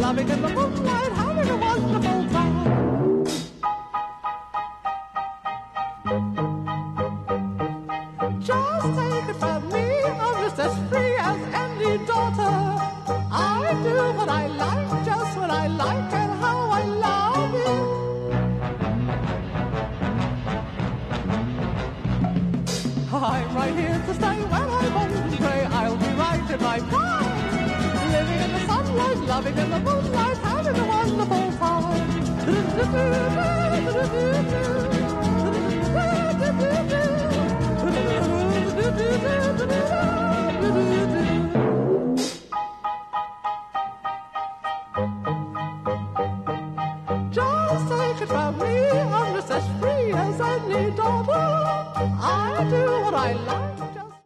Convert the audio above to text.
loving in the moonlight, having a wonderful time. Just take it from me, I'm just as free as any daughter. I do what I like, just what I like, and how I love it. I'm right here to stay when I'm old and grey. I'll be right in my prime, living in the sunlight, loving in the moonlight, having a wonderful time.